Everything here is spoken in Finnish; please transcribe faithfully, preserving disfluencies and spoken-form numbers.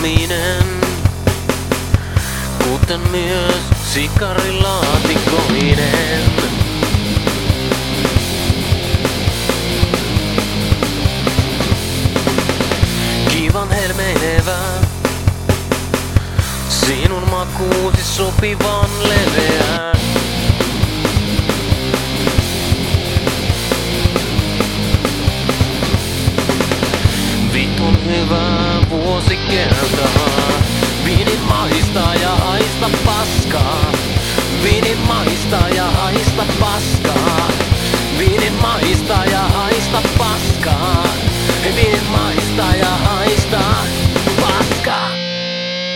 lämpiminen, kuten myös sikarilaatikoinen. Kivan helmehevä, sinun makuusi sopivan leveä. Vitun hyvä vuosikertaa, viinin maista ja haista paskaa. Viinin maista ja haista paskaa. Viinin maista ja haista paskaa.